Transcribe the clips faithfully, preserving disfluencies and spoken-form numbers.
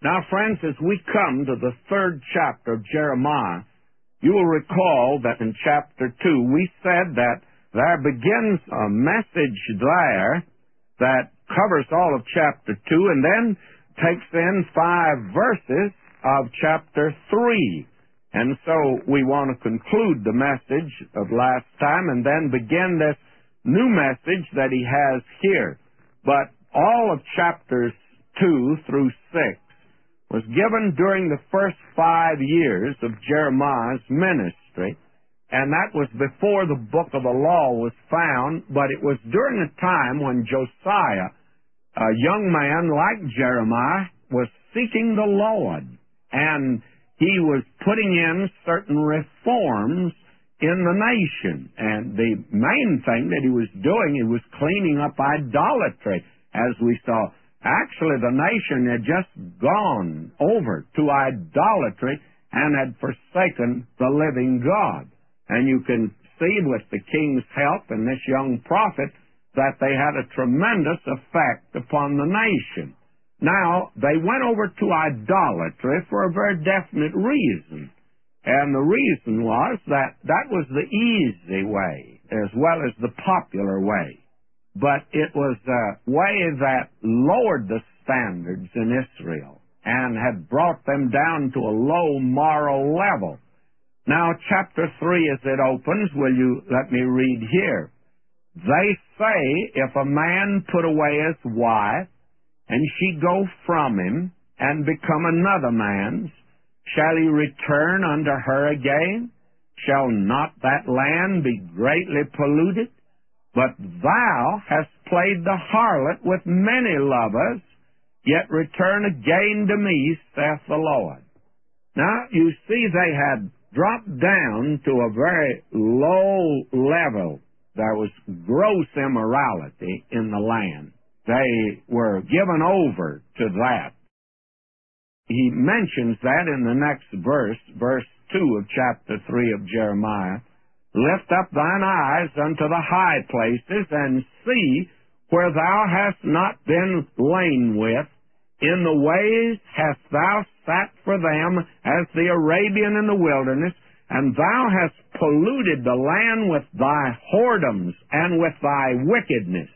Now, friends, as we come to the third chapter of Jeremiah, you will recall that in chapter two we said that there begins a message there that covers all of chapter two and then takes in five verses of chapter three. And so we want to conclude the message of last time and then begin this new message that he has here. But all of chapters two through six was given during the first five years of Jeremiah's ministry, and that was before the book of the law was found, but it was during a time when Josiah, a young man like Jeremiah, was seeking the Lord, and he was putting in certain reforms in the nation. And the main thing that he was doing, he was cleaning up idolatry, as we saw. Actually, the nation had just gone over to idolatry and had forsaken the living God. And you can see with the king's help and this young prophet that they had a tremendous effect upon the nation. Now, they went over to idolatry for a very definite reason. And the reason was that that was the easy way as well as the popular way. But it was a way that lowered the standards in Israel and had brought them down to a low moral level. Now, chapter three, as it opens, will you let me read here? They say, if a man put away his wife, and she go from him, and become another man's, shall he return unto her again? Shall not that land be greatly polluted? But thou hast played the harlot with many lovers, yet return again to me, saith the Lord. Now, you see, they had dropped down to a very low level. There was gross immorality in the land. They were given over to that. He mentions that in the next verse, verse two of chapter three of Jeremiah. Lift up thine eyes unto the high places, and see where thou hast not been lain with. In the ways hast thou sat for them as the Arabian in the wilderness, and thou hast polluted the land with thy whoredoms and with thy wickedness.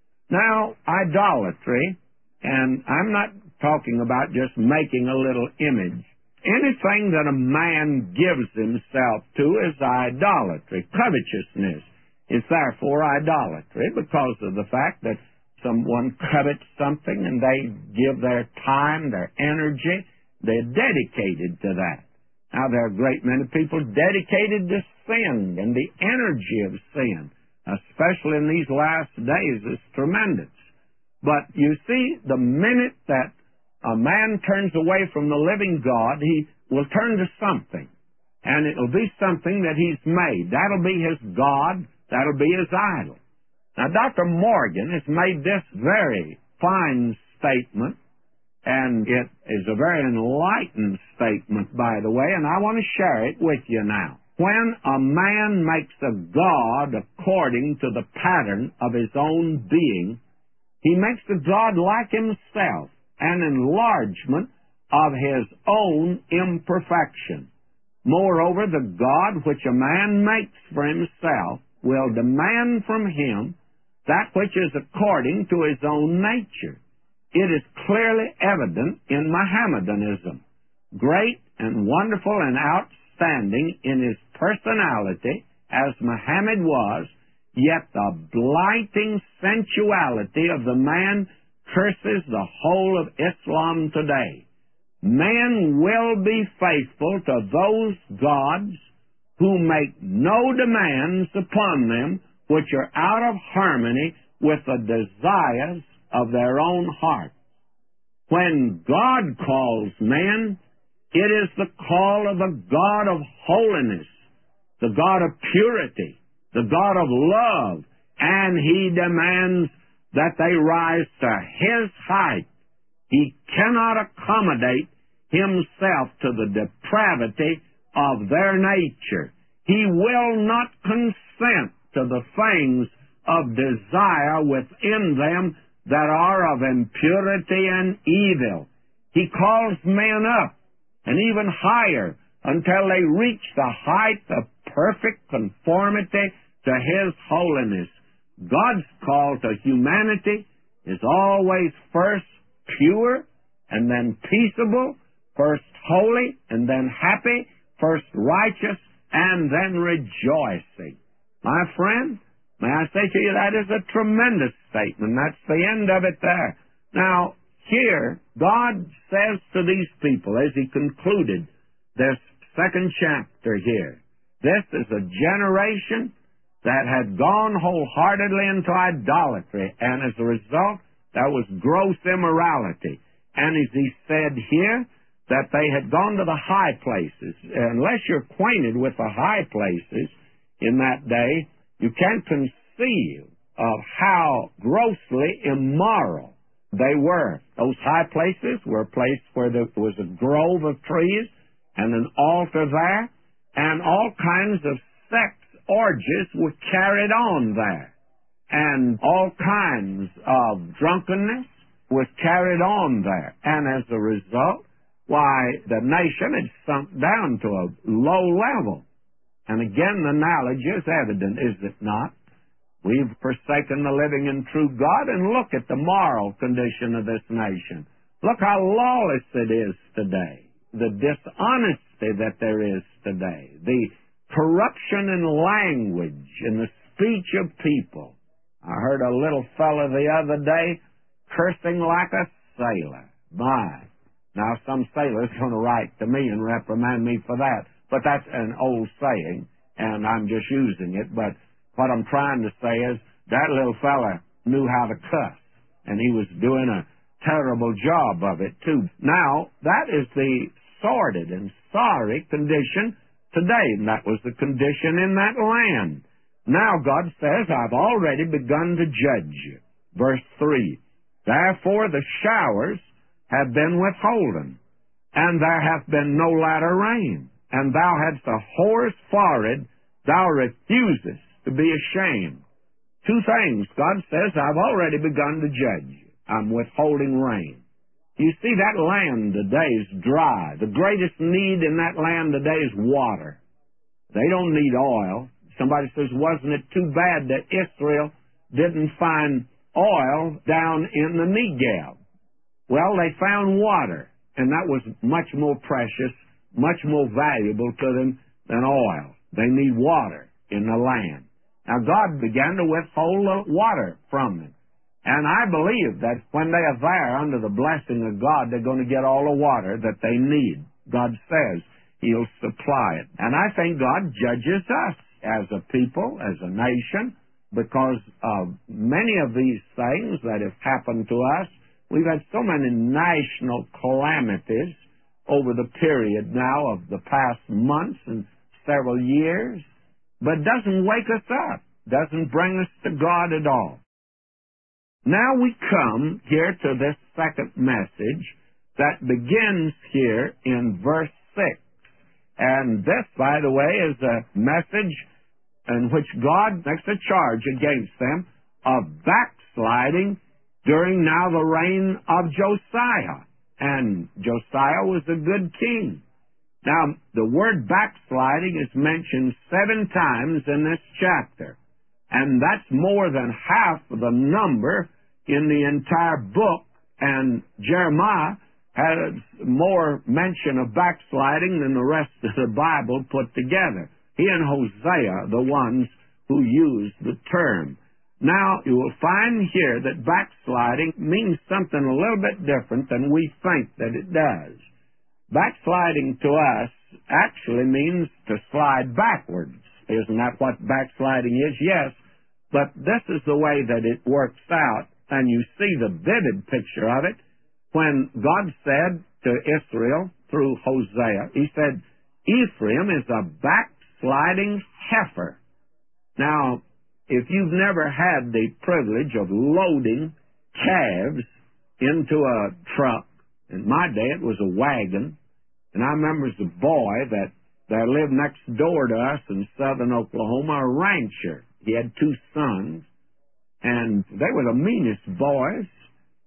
Now, idolatry, and I'm not talking about just making a little image. Anything that a man gives himself to is idolatry. Covetousness is therefore idolatry because of the fact that someone covets something and they give their time, their energy, they're dedicated to that. Now, there are a great many people dedicated to sin, and the energy of sin, especially in these last days, is tremendous. But you see, the minute that a man turns away from the living God, he will turn to something. And it'll be something that he's made. That'll be his God. That'll be his idol. Now, Doctor Morgan has made this very fine statement, and it is a very enlightened statement, by the way, and I want to share it with you now. When a man makes a God according to the pattern of his own being, he makes a God like himself, an enlargement of his own imperfection. Moreover, the God which a man makes for himself will demand from him that which is according to his own nature. It is clearly evident in Mohammedanism. Great and wonderful and outstanding in his personality, as Muhammad was, yet the blighting sensuality of the man curses the whole of Islam today. Men will be faithful to those gods who make no demands upon them which are out of harmony with the desires of their own heart. When God calls men, it is the call of the God of holiness, the God of purity, the God of love, and He demands that they rise to His height. He cannot accommodate Himself to the depravity of their nature. He will not consent to the things of desire within them that are of impurity and evil. He calls men up and even higher until they reach the height of perfect conformity to His holiness. God's call to humanity is always first pure and then peaceable, first holy and then happy, first righteous and then rejoicing. My friend, may I say to you, that is a tremendous statement. That's the end of it there. Now, here, God says to these people, as He concluded this second chapter here, this is a generation that had gone wholeheartedly into idolatry, and as a result, that was gross immorality. And as He said here, that they had gone to the high places. Unless you're acquainted with the high places in that day, you can't conceive of how grossly immoral they were. Those high places were a place where there was a grove of trees and an altar there, and all kinds of sex orgies were carried on there. And all kinds of drunkenness was carried on there. And as a result, why, the nation had sunk down to a low level. And again, the knowledge is evident, is it not? We've forsaken the living and true God, and look at the moral condition of this nation. Look how lawless it is today. The dishonesty that there is today. The corruption in language and the speech of people. I heard a little fellow the other day cursing like a sailor. My. Now, some sailor's going to write to me and reprimand me for that. But that's an old saying, and I'm just using it. But what I'm trying to say is that little fella knew how to cuss, and he was doing a terrible job of it, too. Now, that is the sordid and sorry condition today, and that was the condition in that land. Now, God says, I've already begun to judge you. Verse three, therefore the showers have been withholden, and there hath been no latter rain, and thou hadst a whore's forehead, thou refusest to be ashamed. Two things. God says, I've already begun to judge you. I'm withholding rain. You see, that land today is dry. The greatest need in that land today is water. They don't need oil. Somebody says, wasn't it too bad that Israel didn't find oil down in the Negev? Well, they found water, and that was much more precious, much more valuable to them than oil. They need water in the land. Now, God began to withhold the water from them. And I believe that when they are there under the blessing of God, they're going to get all the water that they need. God says He'll supply it. And I think God judges us as a people, as a nation, because of many of these things that have happened to us. We've had so many national calamities over the period now of the past months and several years, but it doesn't wake us up, doesn't bring us to God at all. Now we come here to this second message that begins here in verse six. And this, by the way, is a message in which God makes a charge against them of backsliding during now the reign of Josiah. And Josiah was a good king. Now, the word backsliding is mentioned seven times in this chapter. And that's more than half of the number in the entire book. And Jeremiah has more mention of backsliding than the rest of the Bible put together. He and Hosea are the ones who use the term. Now, you will find here that backsliding means something a little bit different than we think that it does. Backsliding to us actually means to slide backwards. Isn't that what backsliding is? Yes, but this is the way that it works out, and you see the vivid picture of it when God said to Israel through Hosea, He said, Ephraim is a backsliding heifer. Now, if you've never had the privilege of loading calves into a truck, in my day it was a wagon, and I remember as a boy that, that lived next door to us in southern Oklahoma, a rancher. He had two sons, and they were the meanest boys,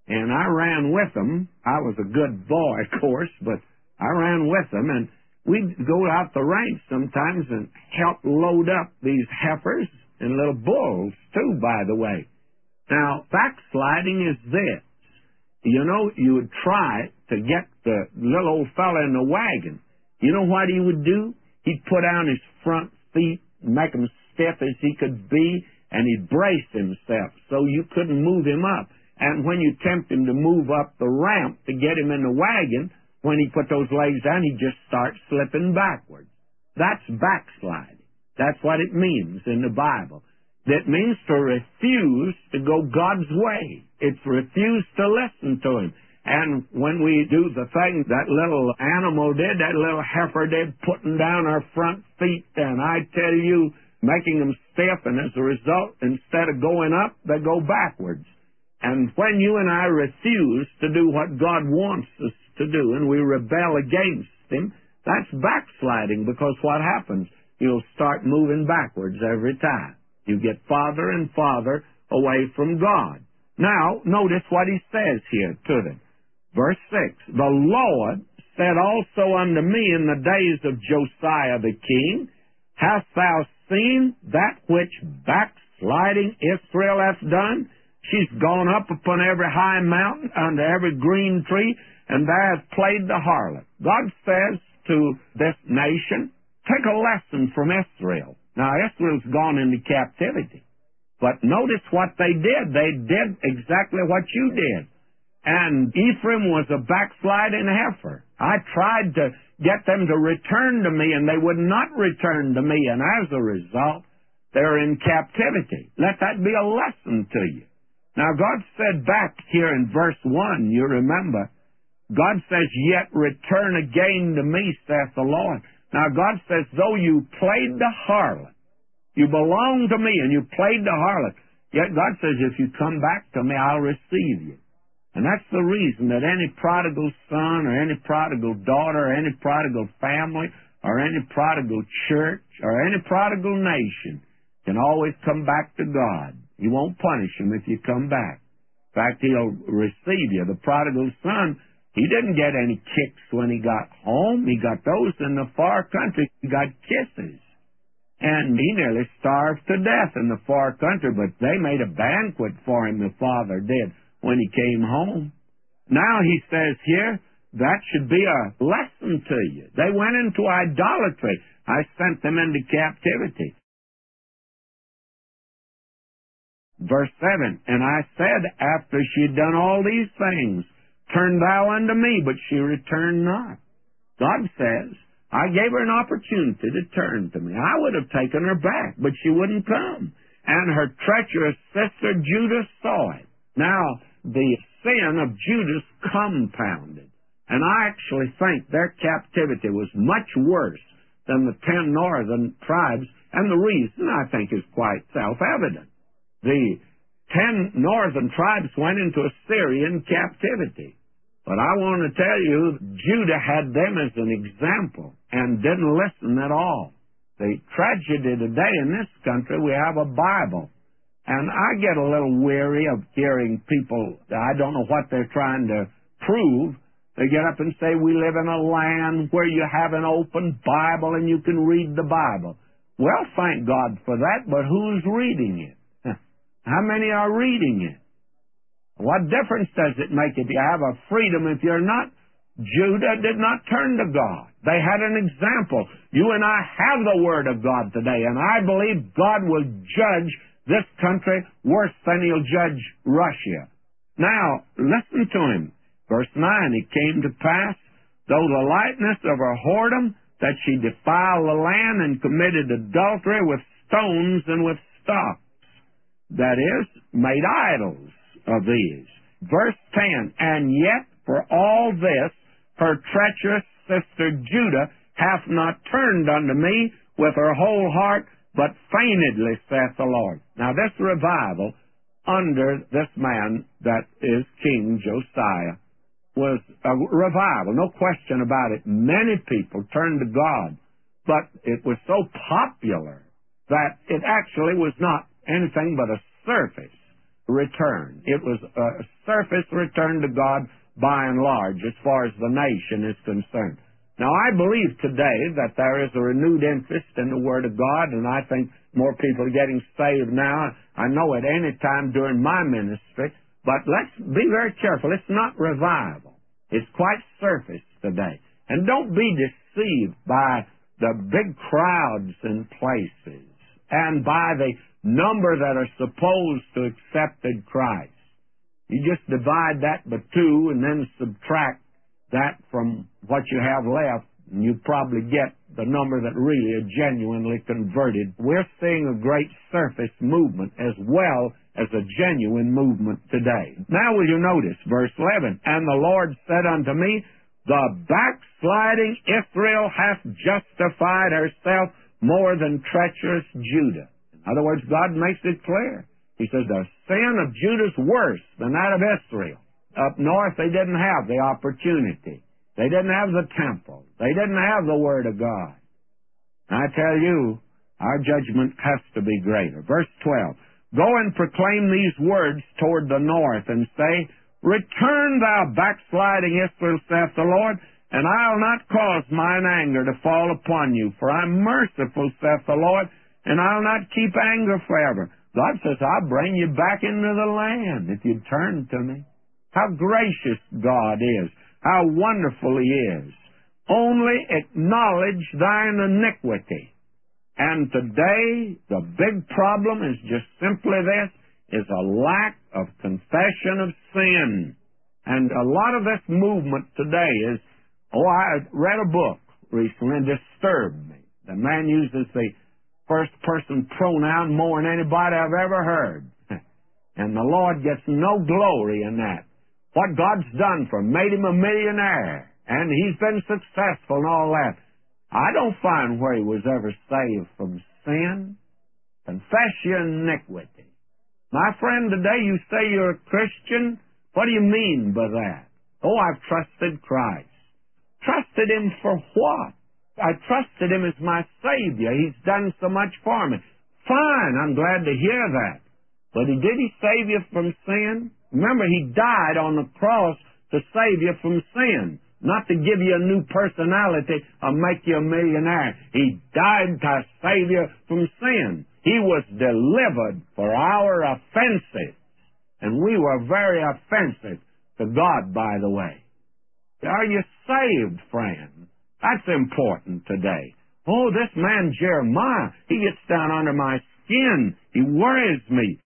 and I ran with them. I was a good boy, of course, but I ran with them, and we'd go out the ranch sometimes and help load up these heifers and little bulls, too, by the way. Now, backsliding is this. You know, you would try to get the little old fella in the wagon. You know what he would do? He'd put down his front feet, make them stiff as he could be, and he'd brace himself so you couldn't move him up. And when you tempt him to move up the ramp to get him in the wagon, when he put those legs down, he'd just start slipping backwards. That's backsliding. That's what it means in the Bible. That means to refuse to go God's way. It's refuse to listen to Him. And when we do the thing that little animal did, that little heifer did, putting down our front feet, and I tell you, making them stiff, and as a result, instead of going up, they go backwards. And when you and I refuse to do what God wants us to do, and we rebel against Him, that's backsliding, because what happens? You'll start moving backwards every time. You get farther and farther away from God. Now, notice what He says here to them. Verse six, the Lord said also unto me in the days of Josiah the king, hast thou seen that which backsliding Israel hath done? She's gone up upon every high mountain, under every green tree, and there hath played the harlot. God says to this nation, take a lesson from Israel. Now, Israel's gone into captivity. But notice what they did. They did exactly what you did. And Ephraim was a backsliding heifer. I tried to get them to return to me, and they would not return to me. And as a result, they're in captivity. Let that be a lesson to you. Now, God said back here in verse one, you remember, God says, yet return again to me, saith the Lord. Now, God says, though you played the harlot, you belong to me, and you played the harlot, yet God says, if you come back to me, I'll receive you. And that's the reason that any prodigal son or any prodigal daughter or any prodigal family or any prodigal church or any prodigal nation can always come back to God. He won't punish him if you come back. In fact, He'll receive you. The prodigal son, he didn't get any kicks when he got home. He got those in the far country. He got kisses. And he nearly starved to death in the far country, but they made a banquet for him, the father did, when he came home. Now he says here, that should be a lesson to you. They went into idolatry. I sent them into captivity. Verse seven, and I said, after she had done all these things, turn thou unto me, but she returned not. God says, I gave her an opportunity to turn to me. I would have taken her back, but she wouldn't come. And her treacherous sister Judah saw it. Now, the sin of Judas compounded. And I actually think their captivity was much worse than the ten northern tribes. And the reason, I think, is quite self-evident. The ten northern tribes went into Assyrian captivity. But I want to tell you, Judah had them as an example and didn't listen at all. The tragedy today in this country, we have a Bible. And I get a little weary of hearing people, I don't know what they're trying to prove. They get up and say, we live in a land where you have an open Bible and you can read the Bible. Well, thank God for that, but who's reading it? How many are reading it? What difference does it make if you have a freedom if you're not? Judah did not turn to God. They had an example. You and I have the Word of God today, and I believe God will judge this country worse than He'll judge Russia. Now, listen to him. Verse nine, it came to pass, though the lightness of her whoredom, that she defiled the land and committed adultery with stones and with stocks. That is, made idols of these. Verse ten, and yet for all this, her treacherous sister Judah hath not turned unto me with her whole heart, but feignedly, saith the Lord. Now this revival under this man that is King Josiah was a revival, no question about it. Many people turned to God, but it was so popular that it actually was not anything but a surface return. It was a surface return to God by and large as far as the nation is concerned. Now, I believe today that there is a renewed interest in the Word of God, and I think more people are getting saved now. I know at any time during my ministry, but let's be very careful. It's not revival. It's quite surface today. And don't be deceived by the big crowds in places and by the number that are supposed to accepted Christ. You just divide that by two and then subtract that from what you have left, and you probably get the number that really are genuinely converted. We're seeing a great surface movement as well as a genuine movement today. Now will you notice verse eleven, and the Lord said unto me, the backsliding Israel hath justified herself more than treacherous Judah. In other words, God makes it clear. He says the sin of Judah is worse than that of Israel. Up north, they didn't have the opportunity. They didn't have the temple. They didn't have the Word of God. And I tell you, our judgment has to be greater. Verse twelve, go and proclaim these words toward the north, and say, return, thou backsliding Israel, saith the Lord, and I'll not cause mine anger to fall upon you, for I'm merciful, saith the Lord, and I'll not keep anger forever. God says, I'll bring you back into the land if you turn to me. How gracious God is. How wonderful He is. Only acknowledge thine iniquity. And today, the big problem is just simply this, is a lack of confession of sin. And a lot of this movement today is, oh, I read a book recently and disturbed me. The man uses the first person pronoun more than anybody I've ever heard. And the Lord gets no glory in that. What God's done for him, made him a millionaire, and he's been successful and all that. I don't find where he was ever saved from sin. Confess your iniquity. My friend, today you say you're a Christian. What do you mean by that? Oh, I've trusted Christ. Trusted Him for what? I trusted Him as my Savior. He's done so much for me. Fine, I'm glad to hear that. But did He save you from sin? Remember, He died on the cross to save you from sin, not to give you a new personality or make you a millionaire. He died to save you from sin. He was delivered for our offenses, and we were very offensive to God, by the way. Are you saved, friend? That's important today. Oh, this man Jeremiah, he gets down under my skin. He worries me.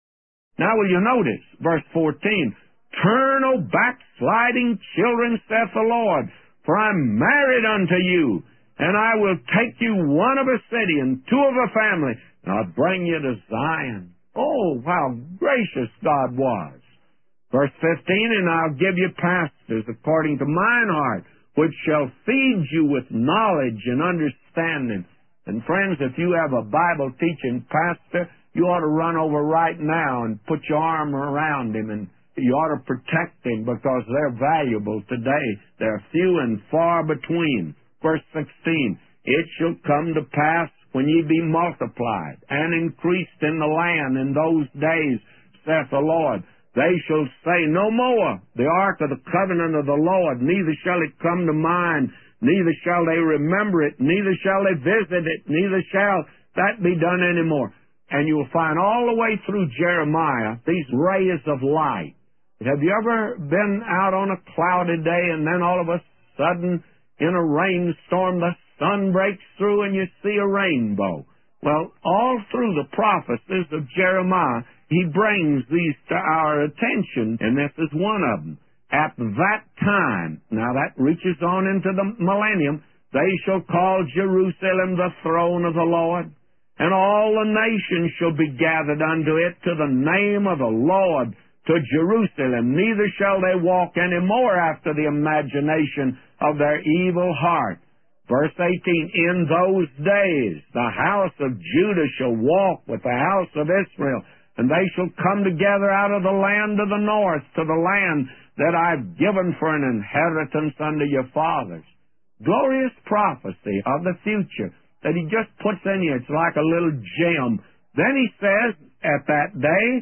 Now will you notice, verse fourteen, turn, O backsliding children, saith the Lord, for I'm married unto you, and I will take you one of a city and two of a family, and I'll bring you to Zion. Oh, how gracious God was. Verse fifteen, and I'll give you pastors according to mine heart, which shall feed you with knowledge and understanding. And friends, if you have a Bible-teaching pastor, you ought to run over right now and put your arm around him, and you ought to protect him, because they're valuable today. They're few and far between. Verse sixteen, it shall come to pass when ye be multiplied and increased in the land in those days, saith the Lord, they shall say no more, the ark of the covenant of the Lord, neither shall it come to mind, neither shall they remember it, neither shall they visit it, neither shall that be done any more. And you'll find all the way through Jeremiah these rays of light. Have you ever been out on a cloudy day and then all of a sudden in a rainstorm the sun breaks through and you see a rainbow? Well, all through the prophecies of Jeremiah, he brings these to our attention, and this is one of them. At that time, now that reaches on into the millennium, they shall call Jerusalem the throne of the Lord, and all the nations shall be gathered unto it to the name of the Lord, to Jerusalem. Neither shall they walk any more after the imagination of their evil heart. Verse eighteen, in those days the house of Judah shall walk with the house of Israel, and they shall come together out of the land of the north to the land that I've given for an inheritance unto your fathers. Glorious prophecy of the future that he just puts in you. It's like a little gem. Then he says, at that day,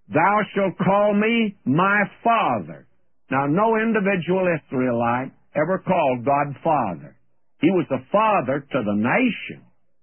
thou shalt call me my Father. Now, no individual Israelite ever called God Father. He was a father to the nation,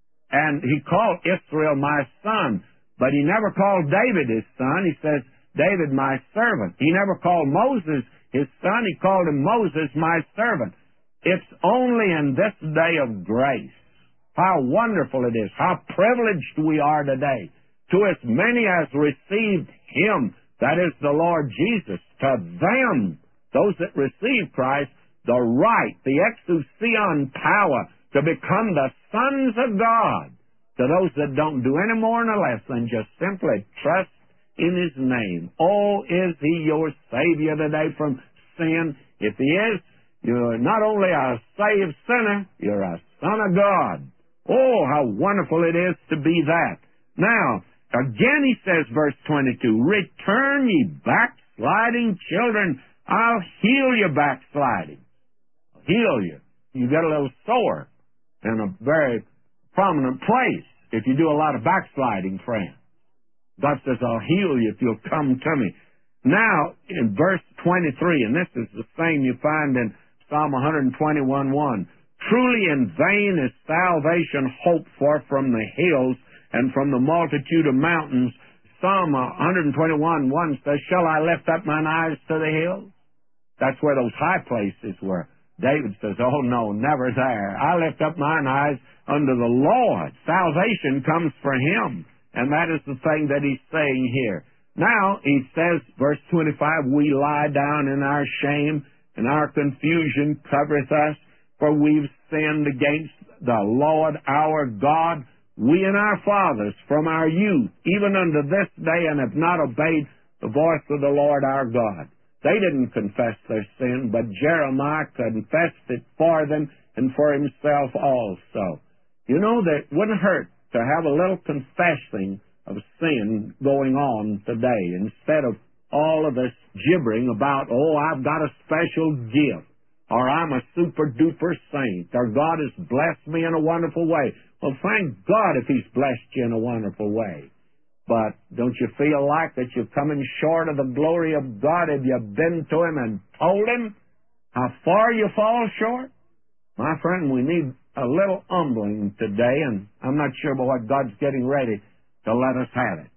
and he called Israel my son, but he never called David his son. He says, David my servant. He never called Moses his son. He called him Moses my servant. It's only in this day of grace. How wonderful it is. How privileged we are today. To as many as received him, that is the Lord Jesus, to them, those that receive Christ, the right, the exousion power to become the sons of God. To those that don't do any more nor less than just simply trust in his name. Oh, is he your Savior today from sin? If he is, you're not only a saved sinner, you're a son of God. Oh, how wonderful it is to be that. Now, again he says, verse twenty-two, return ye backsliding children, I'll heal your backsliding. I'll heal you. You get a little sore in a very prominent place if you do a lot of backsliding, friend. God says, I'll heal you if you'll come to me. Now, in verse twenty-three, and this is the same you find in Psalm one twenty-one one, truly in vain is salvation hoped for from the hills and from the multitude of mountains. Psalm one twenty-one one says, shall I lift up mine eyes to the hills? That's where those high places were. David says, oh no, never there. I lift up mine eyes unto the Lord. Salvation comes from him. And that is the thing that he's saying here. Now, he says, verse twenty-five, we lie down in our shame, and our confusion covereth us, for we've sinned against the Lord our God, we and our fathers from our youth, even unto this day, and have not obeyed the voice of the Lord our God. They didn't confess their sin, but Jeremiah confessed it for them and for himself also. You know, that it wouldn't hurt to have a little confessing of sin going on today, instead of all of this gibbering about, oh, I've got a special gift, or I'm a super-duper saint, or God has blessed me in a wonderful way. Well, thank God if he's blessed you in a wonderful way. But don't you feel like that you're coming short of the glory of God? Have you been to him and told him how far you fall short? My friend, we need a little humbling today, and I'm not sure about what God's getting ready to let us have it.